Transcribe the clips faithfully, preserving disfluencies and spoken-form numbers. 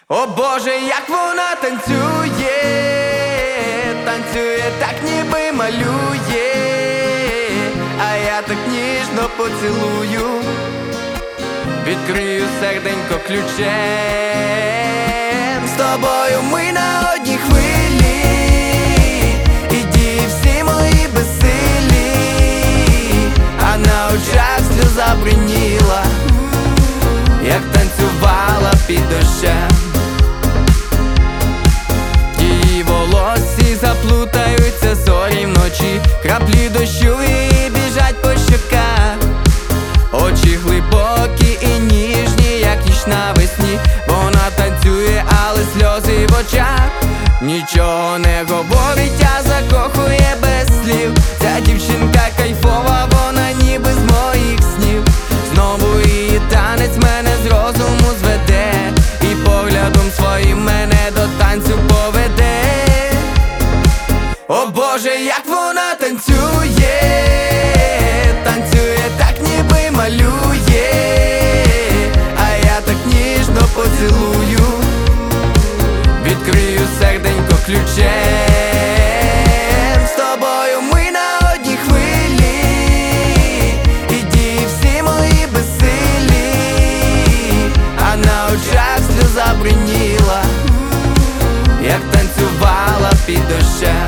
О Боже, як вона танцює, танцює так, ніби малює, а я так ніжно поцілую, відкрию серденько ключем. З тобою ми на одній хвилі, і дії всі мої безсилі, а на очах сльоза бриніла, як танцювала під дощем. Її волосі заплутаються зорі вночі, краплі дощу і біжать по щоках, очі глибокі і ніжні, як ніч навесні. Вона танцює, але сльози в очах, нічого не говорить, а закохує без слів. Ця дівчинка кайфова, вона ніби з моїх снів. Знову її танець мене з розуму зведе, і поглядом своїм мене до танцю поведе. О Боже, як вона танцює, танцює так, ніби малює, а я так ніжно поцілую, відкрию серденько ключем. З тобою ми на одній хвилі, і дії всі мої безсилі, а на очах сльоза бриніла, як танцювала під дощем.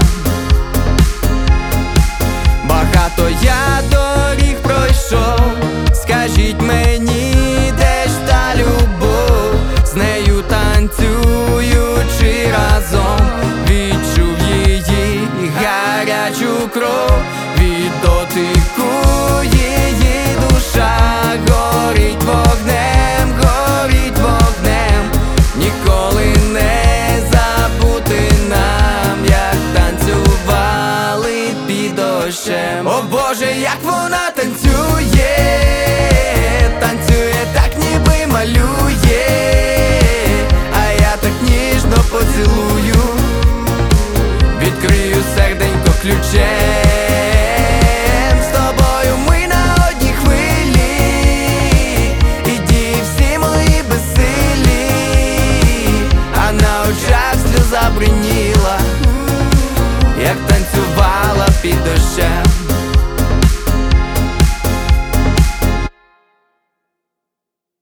Багато я доріг пройшов, скажіть мені, де ж та любов? З нею танцюючи разом, відчув її гарячу кров, від дотику її душа горить вогнем, горить вогнем. Ніколи не забути нам, як танцювали під дощем. О Боже, як вона танцює, танцює так, ніби малює, а я так ніжно поцілую, відкрию серденько ключем. З тобою ми на одній хвилі, і дії всі мої безсилі, а на очах сльоза бриніла, як танцювала під дощем.